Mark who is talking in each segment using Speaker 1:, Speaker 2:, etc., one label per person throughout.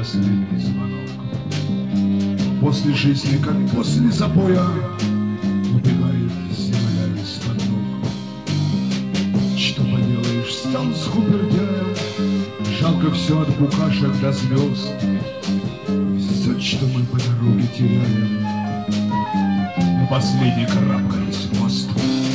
Speaker 1: последний звонок. После жизни, как после запоя, убегает земля из-под ног. Что поделаешь, стал скупердяем, жалко все от букашек до звезд. Все, что мы по дороге теряем, на последний карабкаясь в мост.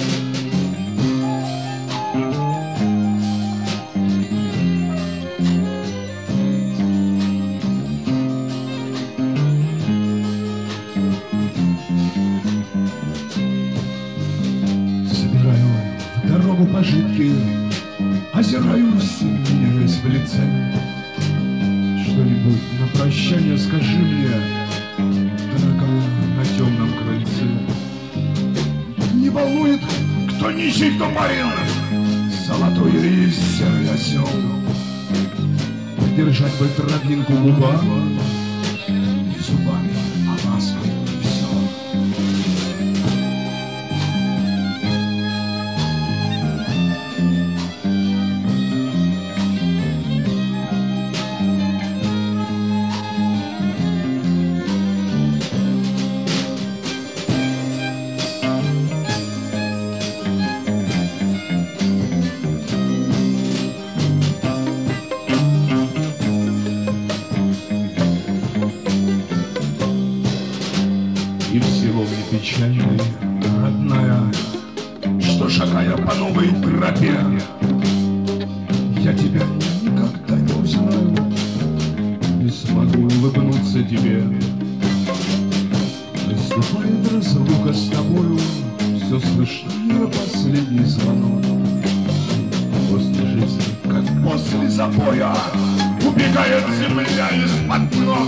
Speaker 1: Пожитки, озираюсь, меняясь в лице. Что-нибудь на прощание скажи мне, дорогая, на темном крыльце. Не волнует, кто нищий, кто барин, золотой или серый осел. Подержать бы травинку губами, не зубами, а лаской, и все. И в село мне печальный, родная, что, шагая по новой тропе, я тебя никогда не узнаю, не смогу улыбнуться тебе. Наступает разлука с тобою, все слышно, последний звонок. После жизни, как после запоя, убегает земля из-под ног.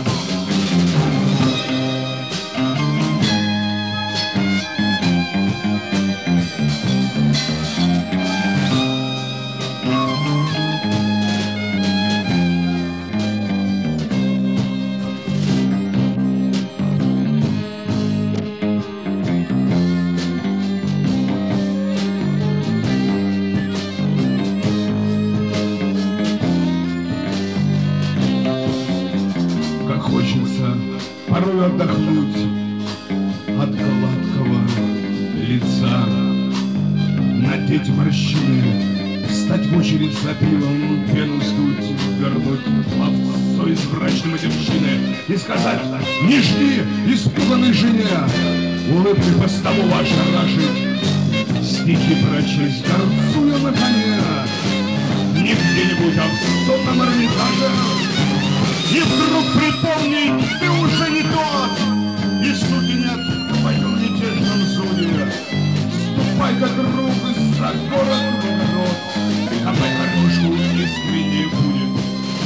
Speaker 1: Хочется порой отдохнуть от гладкого лица, надеть морщины, встать в очередь за пивом, пену сдуть, вернуть плавцо из брачной матерщины и сказать: не жди испуганной жене, улыбкой постового ошарашить, стихи прочесть, горцуя на коне, не где-нибудь, а в сонном Эрмитаже. И вдруг припомни, ты уже не тот, и сути нет в твоем мятежном зуде. Ступай, как друг, за город народ, копай картошку, искренне будет.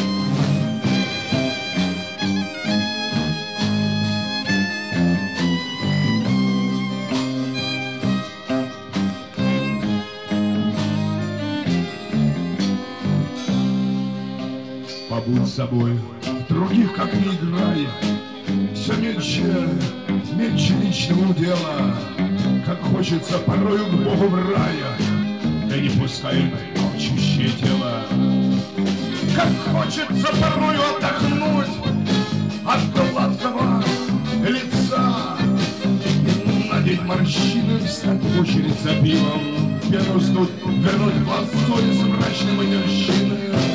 Speaker 1: Побудь собой, других как не играй, все мельче, мельче личного дела, как хочется порою к Богу в рая, да не пускай молчащее тело. Как хочется порою отдохнуть от гладкого лица и надеть морщины, встать в очередь за пивом, пену сдуть, вернуть плавцо из мрачной матерщины.